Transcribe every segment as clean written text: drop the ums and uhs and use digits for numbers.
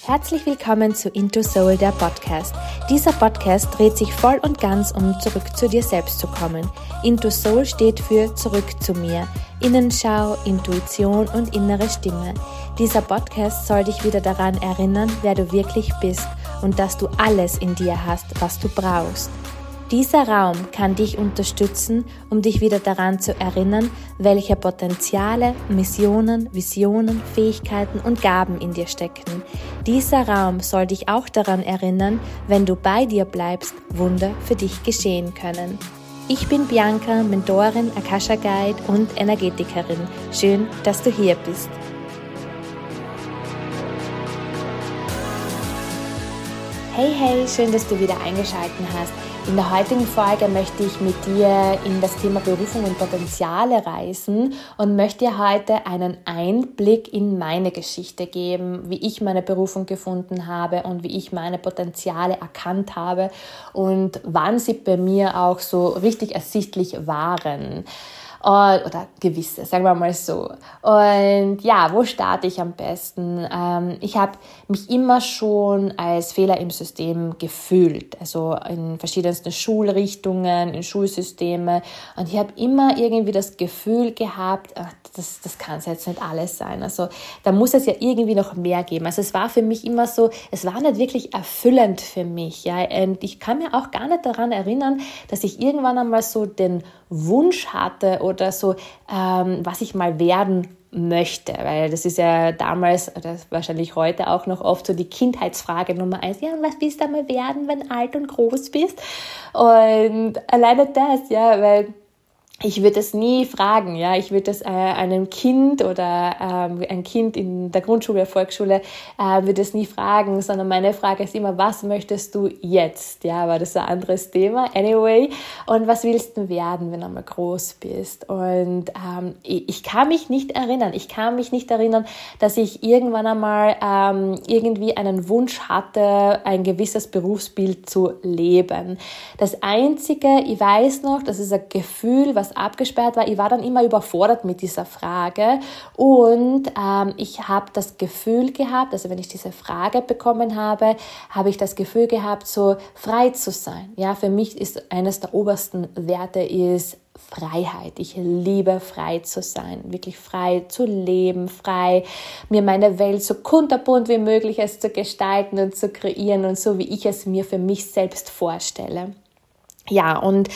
Herzlich willkommen zu Into Soul, der Podcast. Dieser Podcast dreht sich voll und ganz um zurück zu dir selbst zu kommen. Into Soul steht für zurück zu mir. Innenschau, Intuition und innere Stimme. Dieser Podcast soll dich wieder daran erinnern, wer du wirklich bist und dass du alles in dir hast, was du brauchst. Dieser Raum kann dich unterstützen, um dich wieder daran zu erinnern, welche Potenziale, Missionen, Visionen, Fähigkeiten und Gaben in dir stecken. Dieser Raum soll dich auch daran erinnern, wenn du bei dir bleibst, Wunder für dich geschehen können. Ich bin Bianca, Mentorin, Akasha Guide und Energetikerin. Schön, dass du hier bist. Hey, schön, dass du wieder eingeschaltet hast. In der heutigen Folge möchte ich mit dir in das Thema Berufung und Potenziale reisen und möchte dir heute einen Einblick in meine Geschichte geben, wie ich meine Berufung gefunden habe und wie ich meine Potenziale erkannt habe und wann sie bei mir auch so richtig ersichtlich waren. Oder gewisse, sagen wir mal so. Und ja, wo starte ich am besten? Ich habe mich immer schon als Fehler im System gefühlt, also in verschiedensten Schulrichtungen, in Schulsysteme. Und ich habe immer irgendwie das Gefühl gehabt, das kann es jetzt nicht alles sein. Also da muss es ja irgendwie noch mehr geben. Also es war für mich immer so, es war nicht wirklich erfüllend für mich. Ja? Und ich kann mir auch gar nicht daran erinnern, dass ich irgendwann einmal so den Wunsch hatte oder so, was ich mal werden möchte, weil das ist ja damals, oder wahrscheinlich heute auch noch oft so die Kindheitsfrage Nummer 1, ja, was willst du mal werden, wenn du alt und groß bist? Und alleine das, ja, weil ich würde es nie fragen, ja, ich würde es einem Kind oder ein Kind in der Grundschule, Volksschule, würde es nie fragen, sondern meine Frage ist immer, was möchtest du jetzt? Ja, aber das ist ein anderes Thema, anyway. Und was willst du werden, wenn du mal groß bist? Und ich kann mich nicht erinnern, dass ich irgendwann einmal irgendwie einen Wunsch hatte, ein gewisses Berufsbild zu leben. Das Einzige, ich weiß noch, das ist ein Gefühl, was abgesperrt war. Ich war dann immer überfordert mit dieser Frage und ich habe das Gefühl gehabt, also wenn ich diese Frage bekommen habe, habe ich das Gefühl gehabt, so frei zu sein. Ja, für mich ist eines der obersten Werte ist Freiheit. Ich liebe frei zu sein, wirklich frei zu leben, frei mir meine Welt so kunterbunt wie möglich zu gestalten und zu kreieren und so, wie ich es mir für mich selbst vorstelle. Ja, und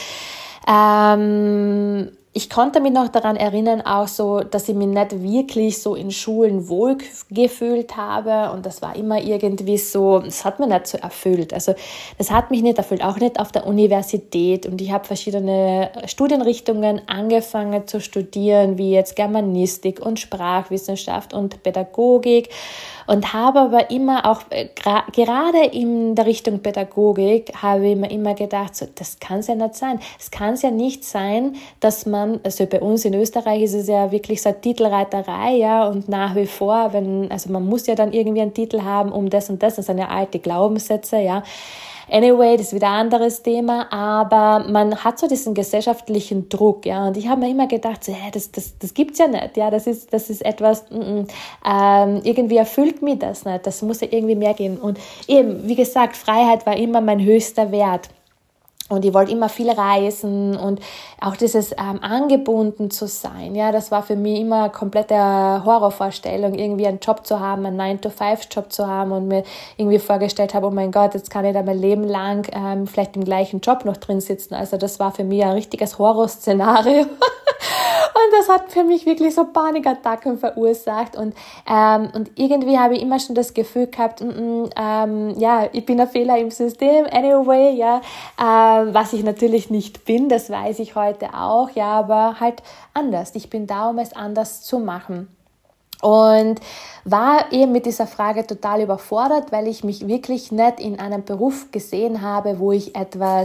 ich konnte mich noch daran erinnern, auch so, dass ich mich nicht wirklich so in Schulen wohl gefühlt habe und das war immer irgendwie so, das hat mich nicht so erfüllt. Also das hat mich nicht erfüllt, auch nicht auf der Universität und ich habe verschiedene Studienrichtungen angefangen zu studieren, wie jetzt Germanistik und Sprachwissenschaft und Pädagogik und habe aber immer auch, gerade in der Richtung Pädagogik, habe ich mir immer gedacht, so, das kann es ja nicht sein. Es kann es ja nicht sein, dass man, also bei uns in Österreich ist es ja wirklich so eine Titelreiterei, ja, und nach wie vor, also man muss ja dann irgendwie einen Titel haben, um das und das sind ja alte Glaubenssätze, ja. Anyway, das ist wieder ein anderes Thema, aber man hat so diesen gesellschaftlichen Druck, ja, und ich habe mir immer gedacht, so, das gibt's ja nicht, ja, das ist etwas, irgendwie erfüllt mich das nicht, das muss ja irgendwie mehr geben und eben, wie gesagt, Freiheit war immer mein höchster Wert. Und ich wollte immer viel reisen und auch dieses angebunden zu sein, ja, das war für mich immer eine komplette Horrorvorstellung, irgendwie einen Job zu haben, einen 9-to-5-Job zu haben und mir irgendwie vorgestellt habe, oh mein Gott, jetzt kann ich da mein Leben lang vielleicht im gleichen Job noch drin sitzen. Also das war für mich ein richtiges Horrorszenario. Und das hat für mich wirklich so Panikattacken verursacht und irgendwie habe ich immer schon das Gefühl gehabt, ja, ich bin ein Fehler im System, anyway, ja, was ich natürlich nicht bin, das weiß ich heute auch, ja, aber halt anders. Ich bin da, um es anders zu machen. Und war eben mit dieser Frage total überfordert, weil ich mich wirklich nicht in einem Beruf gesehen habe, wo ich etwas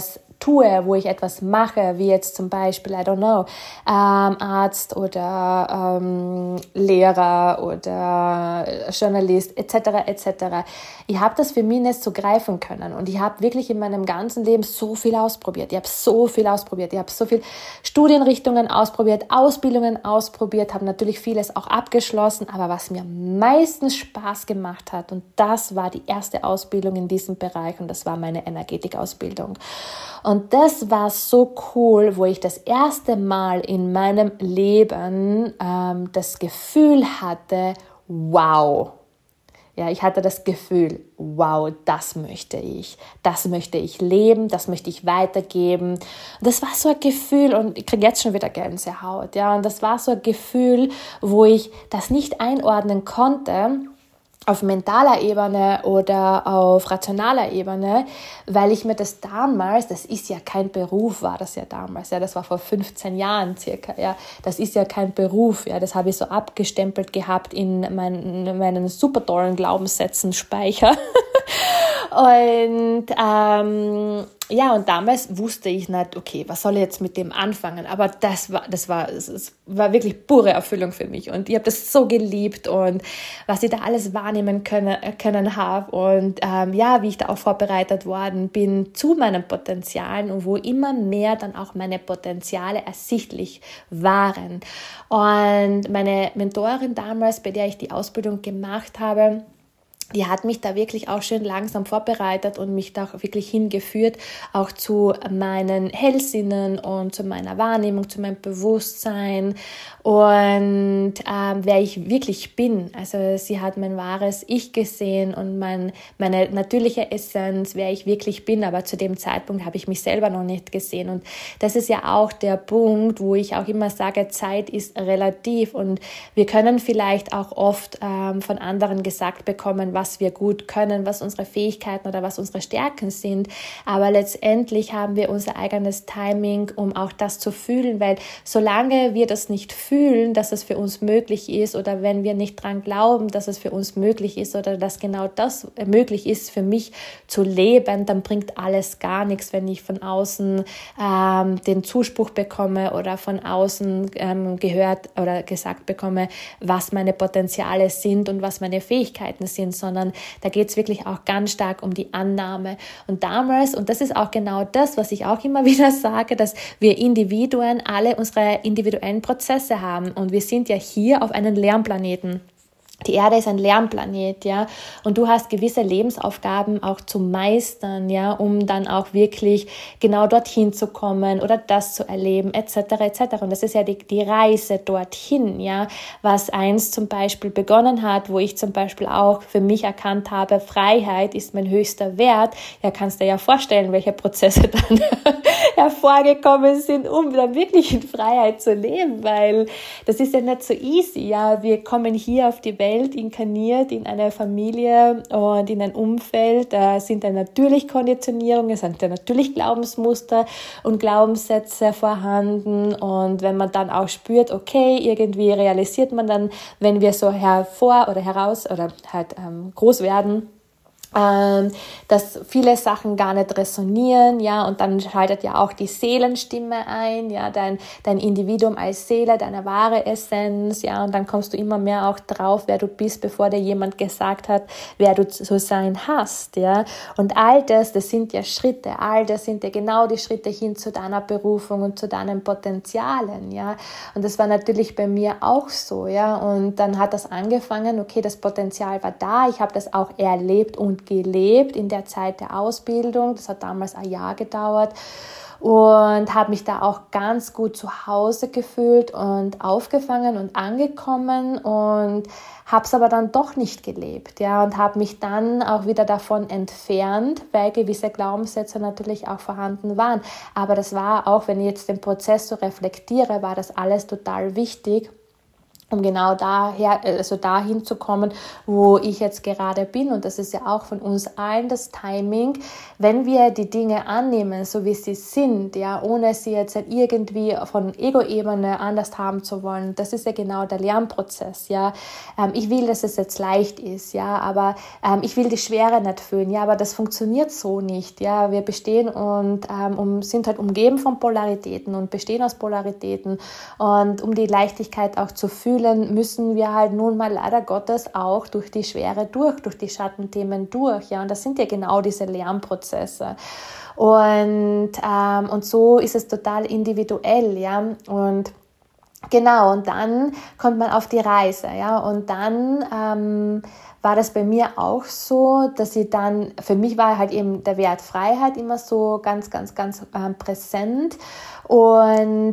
tue, wo ich etwas mache, wie jetzt zum Beispiel, I don't know, Arzt oder Lehrer oder Journalist etc. Ich habe das für mich nicht so greifen können und ich habe wirklich in meinem ganzen Leben so viel ausprobiert. Ich habe so viel Studienrichtungen ausprobiert, Ausbildungen ausprobiert, habe natürlich vieles auch abgeschlossen, aber was mir meistens Spaß gemacht hat, und das war die erste Ausbildung in diesem Bereich, und das war meine Energetikausbildung. Und das war so cool, wo ich das erste Mal in meinem Leben das Gefühl hatte, wow. Ja, ich hatte das Gefühl, wow, das möchte ich leben, das möchte ich weitergeben. Und das war so ein Gefühl, und ich kriege jetzt schon wieder Gänsehaut, ja, und das war so ein Gefühl, wo ich das nicht einordnen konnte, auf mentaler Ebene oder auf rationaler Ebene, weil ich mir das damals, das ist ja kein Beruf, war das ja damals, ja, das war vor 15 Jahren circa, ja, das ist ja kein Beruf, ja, das habe ich so abgestempelt gehabt in meinen super tollen Glaubenssätzen Speicher. Und und damals wusste ich nicht, okay, was soll ich jetzt mit dem anfangen? Aber das war wirklich pure Erfüllung für mich. Und ich habe das so geliebt und was ich da alles wahrnehmen können habe. Und wie ich da auch vorbereitet worden bin zu meinen Potenzialen und wo immer mehr dann auch meine Potenziale ersichtlich waren. Und meine Mentorin damals, bei der ich die Ausbildung gemacht habe, die hat mich da wirklich auch schön langsam vorbereitet und mich da wirklich hingeführt, auch zu meinen Hellsinnen und zu meiner Wahrnehmung, zu meinem Bewusstsein und wer ich wirklich bin. Also sie hat mein wahres Ich gesehen und meine natürliche Essenz, wer ich wirklich bin, aber zu dem Zeitpunkt habe ich mich selber noch nicht gesehen. Und das ist ja auch der Punkt, wo ich auch immer sage, Zeit ist relativ und wir können vielleicht auch oft von anderen gesagt bekommen, was wir gut können, was unsere Fähigkeiten oder was unsere Stärken sind. Aber letztendlich haben wir unser eigenes Timing, um auch das zu fühlen, weil solange wir das nicht fühlen, dass es für uns möglich ist oder wenn wir nicht dran glauben, dass es für uns möglich ist oder dass genau das möglich ist, für mich zu leben, dann bringt alles gar nichts, wenn ich von außen den Zuspruch bekomme oder von außen gehört oder gesagt bekomme, was meine Potenziale sind und was meine Fähigkeiten sind, sondern da geht es wirklich auch ganz stark um die Annahme. Und damals, und das ist auch genau das, was ich auch immer wieder sage, dass wir Individuen alle unsere individuellen Prozesse haben und wir sind ja hier auf einem Lernplaneten. Die Erde ist ein Lernplanet, ja, und du hast gewisse Lebensaufgaben auch zu meistern, ja, um dann auch wirklich genau dorthin zu kommen oder das zu erleben, etc. Und das ist ja die Reise dorthin, ja, was einst zum Beispiel begonnen hat, wo ich zum Beispiel auch für mich erkannt habe, Freiheit ist mein höchster Wert. Ja, kannst du dir ja vorstellen, welche Prozesse dann hervorgekommen sind, um dann wirklich in Freiheit zu leben, weil das ist ja nicht so easy, ja, wir kommen hier auf die Welt inkarniert in eine Familie und in ein Umfeld, da sind ja natürlich Konditionierungen, es sind ja natürlich Glaubensmuster und Glaubenssätze vorhanden und wenn man dann auch spürt, okay, irgendwie realisiert man dann, wenn wir so groß werden, dass viele Sachen gar nicht resonieren, ja, und dann schaltet ja auch die Seelenstimme ein, ja, dein Individuum als Seele, deine wahre Essenz, ja, und dann kommst du immer mehr auch drauf, wer du bist, bevor dir jemand gesagt hat, wer du zu sein hast, ja, und all das sind ja Schritte, all das sind ja genau die Schritte hin zu deiner Berufung und zu deinen Potenzialen, ja, und das war natürlich bei mir auch so, ja, und dann hat das angefangen, okay, das Potenzial war da, ich habe das auch erlebt und gelebt in der Zeit der Ausbildung. Das hat damals ein Jahr gedauert und habe mich da auch ganz gut zu Hause gefühlt und aufgefangen und angekommen und habe es aber dann doch nicht gelebt, ja, und habe mich dann auch wieder davon entfernt, weil gewisse Glaubenssätze natürlich auch vorhanden waren. Aber das war auch, wenn ich jetzt den Prozess so reflektiere, war das alles total wichtig, um genau dahin zu kommen, wo ich jetzt gerade bin. Und das ist ja auch von uns allen das Timing, wenn wir die Dinge annehmen, so wie sie sind, ja, ohne sie jetzt irgendwie von Ego-Ebene anders haben zu wollen. Das ist ja genau der Lernprozess, ja. Ich will, dass es jetzt leicht ist, ja, aber ich will die Schwere nicht fühlen, ja, aber das funktioniert so nicht, ja. Wir bestehen und sind halt umgeben von Polaritäten und bestehen aus Polaritäten, und um die Leichtigkeit auch zu fühlen, müssen wir halt nun mal leider Gottes auch durch die Schwere durch die Schattenthemen durch, ja, und das sind ja genau diese Lernprozesse. Und so ist es total individuell, ja, und genau, und dann kommt man auf die Reise, ja, und dann war das bei mir auch so, dass ich dann, für mich war halt eben der Wert Freiheit immer so ganz, ganz, ganz präsent, und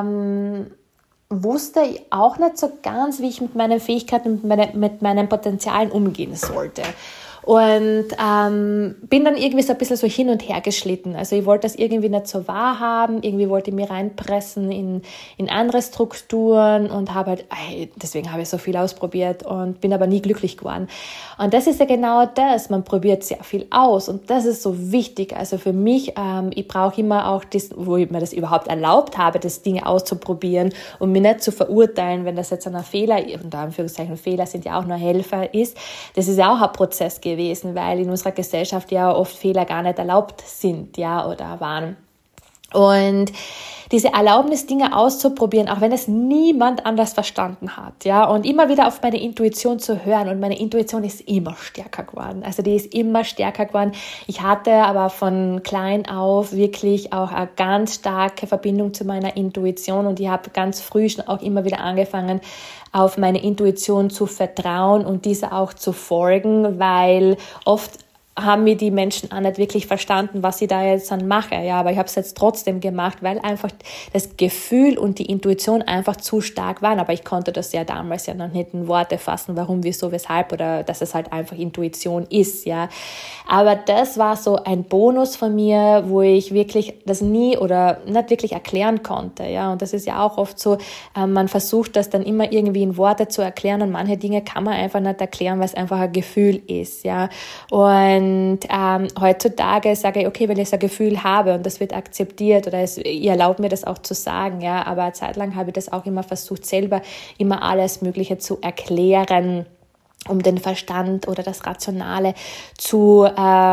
wusste ich auch nicht so ganz, wie ich mit meinen Fähigkeiten, mit meinen Potenzialen umgehen sollte. Und bin dann irgendwie so ein bisschen so hin und her geschlitten. Also ich wollte das irgendwie nicht so wahrhaben, irgendwie wollte ich mich reinpressen in andere Strukturen und habe halt, deswegen habe ich so viel ausprobiert und bin aber nie glücklich geworden. Und das ist ja genau das, man probiert sehr viel aus, und das ist so wichtig. Also für mich, ich brauche immer auch das, wo ich mir das überhaupt erlaubt habe, das Dinge auszuprobieren und mich nicht zu verurteilen, wenn das jetzt ein Fehler, unter Anführungszeichen Fehler sind ja auch nur Helfer ist. Das ist ja auch ein Prozess gewesen, weil in unserer Gesellschaft ja oft Fehler gar nicht erlaubt sind, ja, oder waren. Und diese Erlaubnis, Dinge auszuprobieren, auch wenn es niemand anders verstanden hat, ja, und immer wieder auf meine Intuition zu hören, und meine Intuition ist immer stärker geworden, also die ist immer stärker geworden. Ich hatte aber von klein auf wirklich auch eine ganz starke Verbindung zu meiner Intuition, und ich habe ganz früh schon auch immer wieder angefangen, auf meine Intuition zu vertrauen und dieser auch zu folgen, weil oft haben mir die Menschen auch nicht wirklich verstanden, was ich da jetzt dann mache. Ja, aber ich habe es jetzt trotzdem gemacht, weil einfach das Gefühl und die Intuition einfach zu stark waren. Aber ich konnte das ja damals ja noch nicht in Worte fassen, warum, wieso, weshalb, oder dass es halt einfach Intuition ist. Ja, aber das war so ein Bonus von mir, wo ich wirklich das nie oder nicht wirklich erklären konnte. Ja, und das ist ja auch oft so, man versucht das dann immer irgendwie in Worte zu erklären, und manche Dinge kann man einfach nicht erklären, weil es einfach ein Gefühl ist. Ja, und heutzutage sage ich, okay, weil ich so ein Gefühl habe und das wird akzeptiert, oder ihr erlaubt mir das auch zu sagen, ja, aber eine Zeit lang habe ich das auch immer versucht, selber immer alles Mögliche zu erklären, um den Verstand oder das Rationale zu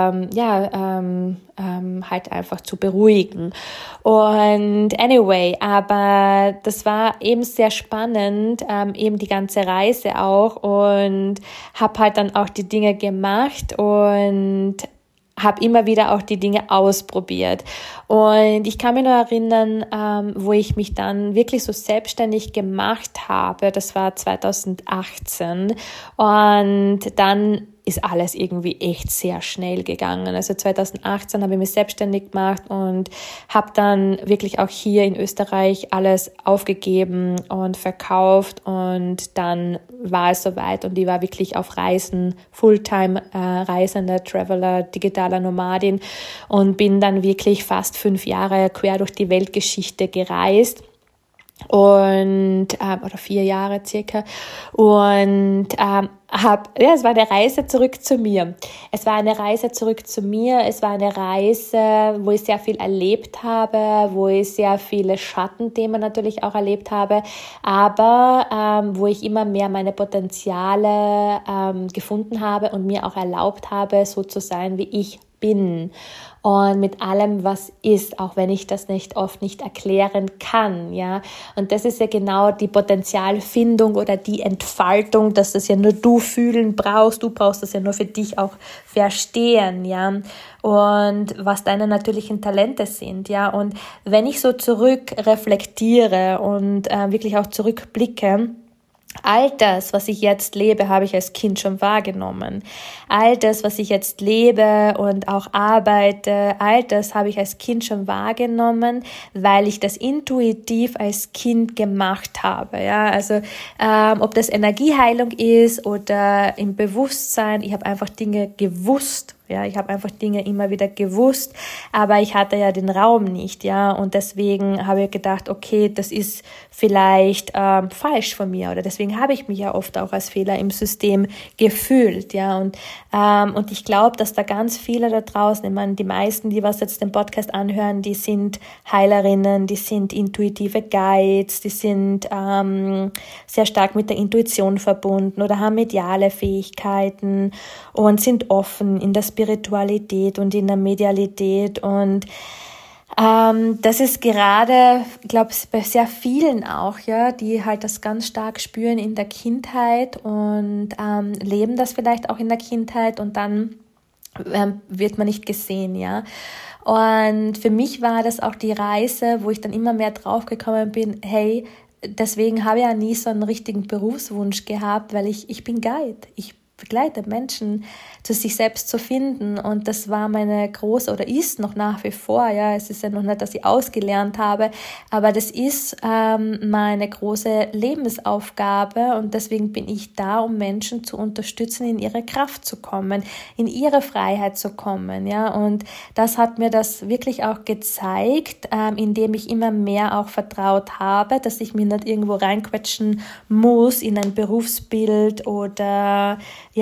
halt einfach zu beruhigen. Und anyway, aber das war eben sehr spannend, eben die ganze Reise auch, und habe halt dann auch die Dinge gemacht und habe immer wieder auch die Dinge ausprobiert. Und ich kann mich noch erinnern, wo ich mich dann wirklich so selbstständig gemacht habe, das war 2018, und dann ist alles irgendwie echt sehr schnell gegangen. Also 2018 habe ich mich selbstständig gemacht und habe dann wirklich auch hier in Österreich alles aufgegeben und verkauft, und dann war es soweit und ich war wirklich auf Reisen, Fulltime reisender Traveler, digitaler Nomadin, und bin dann wirklich fast 5 Jahre quer durch die Weltgeschichte gereist. Und oder 4 Jahre circa, und es war eine Reise zurück zu mir. Es war eine Reise, wo ich sehr viel erlebt habe, wo ich sehr viele Schattenthemen natürlich auch erlebt habe, aber wo ich immer mehr meine Potenziale gefunden habe und mir auch erlaubt habe, so zu sein, wie ich bin. Und mit allem, was ist, auch wenn ich das oft nicht erklären kann, ja. Und das ist ja genau die Potenzialfindung oder die Entfaltung, dass das ja nur du fühlen brauchst. Du brauchst das ja nur für dich auch verstehen, ja. Und was deine natürlichen Talente sind, ja. Und wenn ich so zurückreflektiere und wirklich auch zurückblicke, all das, was ich jetzt lebe, habe ich als Kind schon wahrgenommen. All das, was ich jetzt lebe und auch arbeite, all das habe ich als Kind schon wahrgenommen, weil ich das intuitiv als Kind gemacht habe. Ja, also ob das Energieheilung ist oder im Bewusstsein, ich habe einfach Dinge gewusst. Ja, ich habe einfach Dinge immer wieder gewusst, aber ich hatte ja den Raum nicht, ja, und deswegen habe ich gedacht, okay, das ist vielleicht falsch von mir, oder deswegen habe ich mich ja oft auch als Fehler im System gefühlt, ja, und ich glaube, dass da ganz viele da draußen, ich meine, die meisten, die was jetzt den Podcast anhören, die sind Heilerinnen, die sind intuitive Guides, die sind sehr stark mit der Intuition verbunden oder haben mediale Fähigkeiten und sind offen in der Spiritualität und in der Medialität, und das ist gerade, ich glaube, bei sehr vielen auch, ja, die halt das ganz stark spüren in der Kindheit und leben das vielleicht auch in der Kindheit, und dann wird man nicht gesehen, ja. Und für mich war das auch die Reise, wo ich dann immer mehr draufgekommen bin, hey, deswegen habe ich ja nie so einen richtigen Berufswunsch gehabt, weil ich bin Guide. Ich begleite Menschen, zu sich selbst zu finden, und das war meine große, oder ist noch nach wie vor, ja, es ist ja noch nicht, dass ich ausgelernt habe, aber das ist meine große Lebensaufgabe, und deswegen bin ich da, um Menschen zu unterstützen, in ihre Kraft zu kommen, in ihre Freiheit zu kommen, ja, und das hat mir das wirklich auch gezeigt, indem ich immer mehr auch vertraut habe, dass ich mich nicht irgendwo reinquetschen muss in ein Berufsbild oder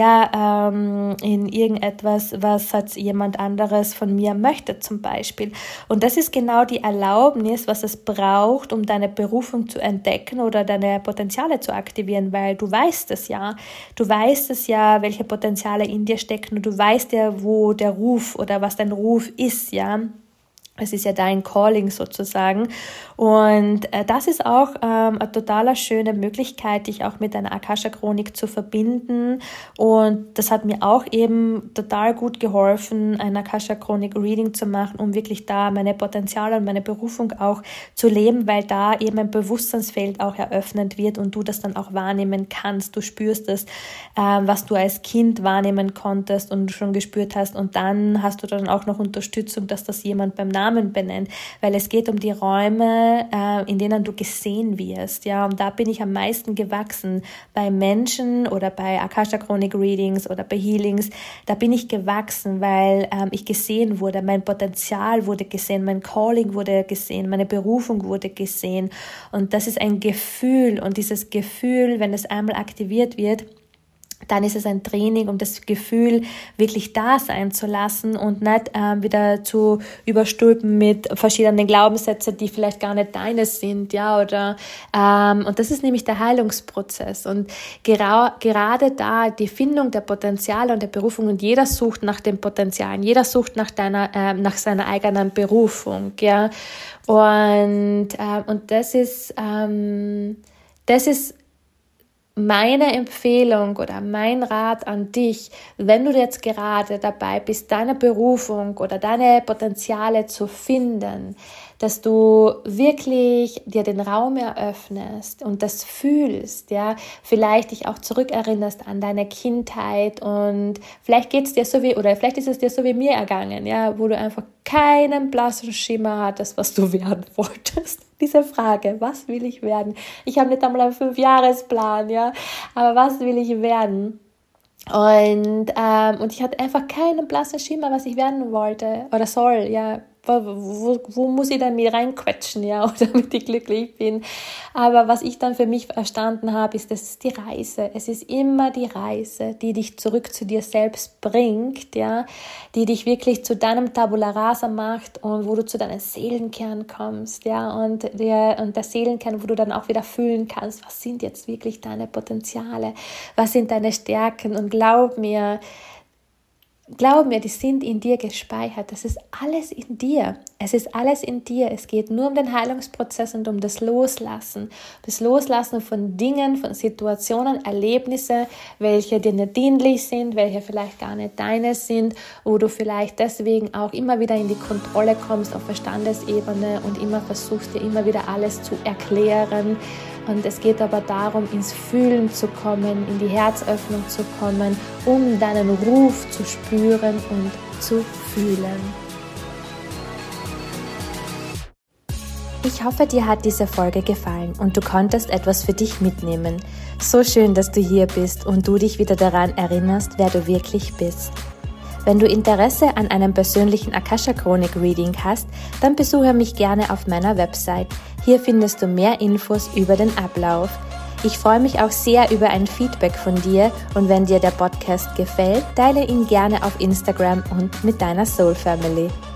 in irgendetwas, was jetzt jemand anderes von mir möchte zum Beispiel. Und das ist genau die Erlaubnis, was es braucht, um deine Berufung zu entdecken oder deine Potenziale zu aktivieren, weil du weißt es ja. Du weißt es ja, welche Potenziale in dir stecken, und du weißt ja, wo der Ruf oder was dein Ruf ist, ja. Es ist ja dein Calling sozusagen, und das ist auch eine total schöne Möglichkeit, dich auch mit deiner Akasha-Chronik zu verbinden, und das hat mir auch eben total gut geholfen, ein Akasha-Chronik-Reading zu machen, um wirklich da meine Potenziale und meine Berufung auch zu leben, weil da eben ein Bewusstseinsfeld auch eröffnet wird und du das dann auch wahrnehmen kannst. Du spürst das, was du als Kind wahrnehmen konntest und schon gespürt hast, und dann hast du dann auch noch Unterstützung, dass das jemand beim Namen benennt, weil es geht um die Räume, in denen du gesehen wirst, ja, und da bin ich am meisten gewachsen, bei Menschen oder bei Akasha-Chronik-Readings oder bei Healings, da bin ich gewachsen, weil ich gesehen wurde, mein Potenzial wurde gesehen, mein Calling wurde gesehen, meine Berufung wurde gesehen, und das ist ein Gefühl, und dieses Gefühl, wenn es einmal aktiviert wird, dann ist es ein Training, um das Gefühl wirklich da sein zu lassen und nicht wieder zu überstülpen mit verschiedenen Glaubenssätzen, die vielleicht gar nicht deine sind, ja, oder und das ist nämlich der Heilungsprozess, und gerade da die Findung der Potenziale und der Berufung, und jeder sucht nach den Potenzialen, jeder sucht nach seiner eigenen Berufung, ja, und das ist meine Empfehlung oder mein Rat an dich, wenn du jetzt gerade dabei bist, deine Berufung oder deine Potenziale zu finden, dass du wirklich dir den Raum eröffnest und das fühlst, ja, vielleicht dich auch zurückerinnerst an deine Kindheit, und vielleicht ist es dir so wie mir ergangen, ja, wo du einfach keinen blassen Schimmer hattest, was du werden wolltest. Diese Frage, was will ich werden? Ich habe nicht einmal einen 5-Jahresplan, ja, aber was will ich werden? Und ich hatte einfach keinen blassen Schimmer, was ich werden wollte oder soll, ja. Wo muss ich denn mit reinquetschen, ja, oder damit ich glücklich bin? Aber was ich dann für mich verstanden habe, ist, das ist die Reise. Es ist immer die Reise, die dich zurück zu dir selbst bringt, ja, die dich wirklich zu deinem Tabula Rasa macht und wo du zu deinem Seelenkern kommst, ja, und der Seelenkern, wo du dann auch wieder fühlen kannst, was sind jetzt wirklich deine Potenziale, was sind deine Stärken, und glaub mir, die sind in dir gespeichert. Das ist alles in dir. Es ist alles in dir. Es geht nur um den Heilungsprozess und um das Loslassen. Das Loslassen von Dingen, von Situationen, Erlebnisse, welche dir nicht dienlich sind, welche vielleicht gar nicht deine sind, wo du vielleicht deswegen auch immer wieder in die Kontrolle kommst auf Verstandesebene und immer versuchst, dir immer wieder alles zu erklären. Und es geht aber darum, ins Fühlen zu kommen, in die Herzöffnung zu kommen, um deinen Ruf zu spüren und zu fühlen. Ich hoffe, dir hat diese Folge gefallen und du konntest etwas für dich mitnehmen. So schön, dass du hier bist und du dich wieder daran erinnerst, wer du wirklich bist. Wenn du Interesse an einem persönlichen Akasha-Chronik-Reading hast, dann besuche mich gerne auf meiner Website. Hier findest du mehr Infos über den Ablauf. Ich freue mich auch sehr über ein Feedback von dir und wenn dir der Podcast gefällt, teile ihn gerne auf Instagram und mit deiner Soul Family.